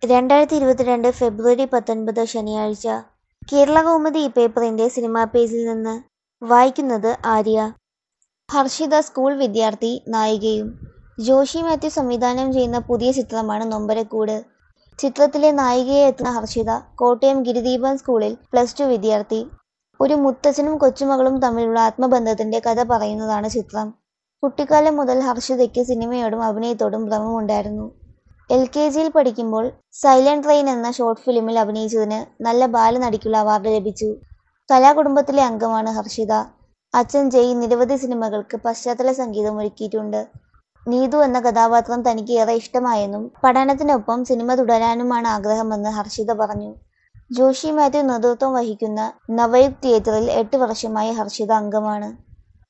2022 ഫെബ്രുവരി 19 ശനിയാഴ്ച. കേരളകൗമുദി പേപ്പറിന്റെ സിനിമാ പേജിൽ നിന്ന് വായിക്കുന്നത് ആര്യ. ഹർഷിത സ്കൂൾ വിദ്യാർത്ഥി നായികയും. ജോഷി മാത്യു സംവിധാനം ചെയ്യുന്ന പുതിയ ചിത്രമാണ് നൊമ്പരക്കൂട്. ചിത്രത്തിലെ നായികയെ എത്തുന്ന ഹർഷിത കോട്ടയം ഗിരിദീപം സ്കൂളിൽ +2 വിദ്യാർത്ഥി. ഒരു മുത്തച്ഛനും കൊച്ചുമകളും തമ്മിലുള്ള ആത്മബന്ധത്തിന്റെ കഥ പറയുന്നതാണ് ചിത്രം. കുട്ടിക്കാലം മുതൽ ഹർഷിതയ്ക്ക് സിനിമയോടും അഭിനയത്തോടും ഭ്രമമുണ്ടായിരുന്നു. LKGയിൽ പഠിക്കുമ്പോൾ സൈലന്റ് റെയിൻ എന്ന ഷോർട്ട് ഫിലിമിൽ അഭിനയിച്ചതിന് നല്ല ബാലനടിക്കുള്ള അവാർഡ് ലഭിച്ചു. കലാകുടുംബത്തിലെ അംഗമാണ് ഹർഷിത. അച്ഛൻ ജയ് നിരവധി സിനിമകൾക്ക് പശ്ചാത്തല സംഗീതം ഒരുക്കിയിട്ടുണ്ട്. നീതു എന്ന കഥാപാത്രം തനിക്ക് ഏറെ ഇഷ്ടമായെന്നും പഠനത്തിനൊപ്പം സിനിമ തുടരാനുമാണ് ആഗ്രഹമെന്ന് ഹർഷിത പറഞ്ഞു. ജോഷി മാത്യു നേതൃത്വം വഹിക്കുന്ന നവയുഗ് തിയേറ്ററിൽ 8 വർഷമായി ഹർഷിത അംഗമാണ്.